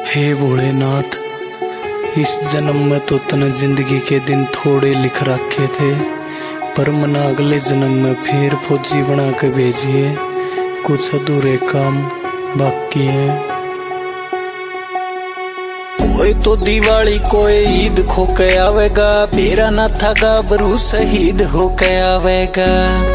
हे भोलेनाथ, इस जन्म में तो तने जिंदगी के दिन थोड़े लिख रखे थे, पर मना अगले जन्म में फिर फौजी बना के भेजिए। कुछ अधूरे काम बाकी है। कोई तो दिवाली कोई ईद खो के आवेगा, मेरा ना था गाबरू शहीद हो के आवेगा।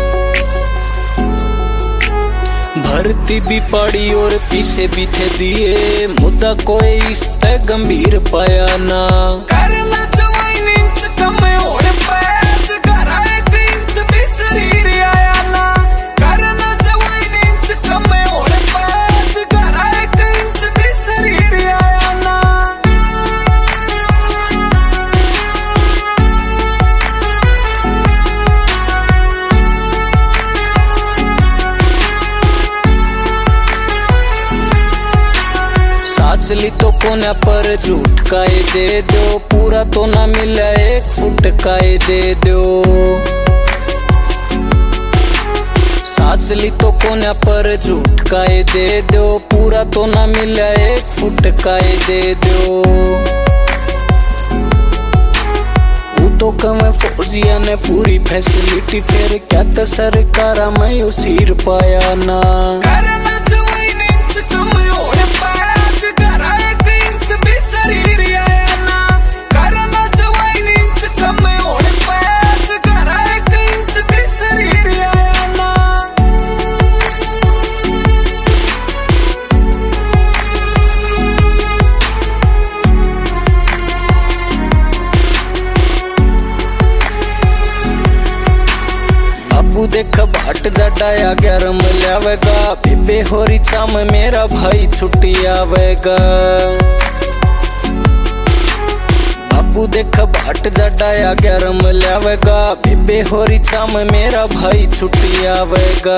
भर्ती भी पड़ी और पीछे भी थे दिए, मुद्दा कोई इस तय गंभीर पाया ना। करना जवाइन इंच कम और पैस करा एक इंच भी शरीर आया ना। करना जवाइन इंच कम और पैस करा एक इंच भी शरीर आया ना। असली तो कोना पर झूठ का ये दे दो, पूरा तो ना मिला एक फुट का ये दे दो। साचली तो कोना पर झूठ का ये दे दो, पूरा तो ना मिला एक फुट का ये दे दो। वो तो कम फौजिया ने पूरी फैसिलिटी, फिर क्या तो सरकारा में यू सिर पाया ना। बाबू देख बाट जटाया गरम लावेगा, बेबे होरी चाम मेरा भाई छुट्टी आवेगा। बाबू देख बाट जटाया गरम लावेगा, बेबे होरी चाम मेरा भाई छुट्टी आवेगा।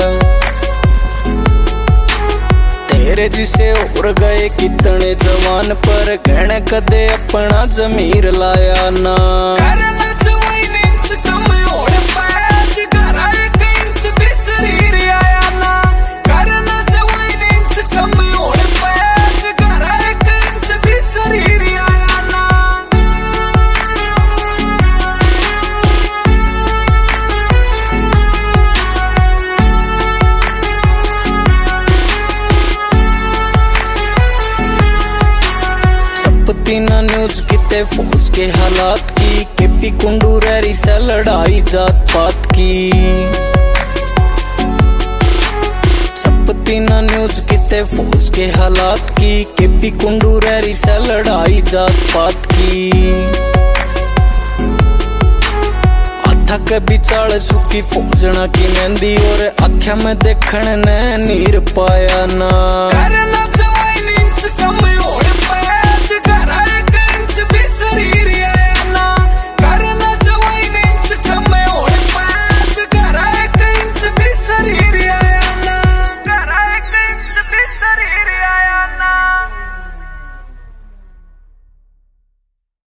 तेरे जिसे उड़ गए कितने जवान, पर कहने कदे अपना जमीर लाया ना। तीना न्यूज किते फौज के हालात की, केपी कुंडू रैरी से लड़ाई जात पात की। सब तीना न्यूज किते फौज के हालात की, केपी कुंडू रैरी से लड़ाई जात पात की। आथा के बिचाल सुखी फौजना की मेहंदी, और आख्या में देखने ने नीर पाया ना।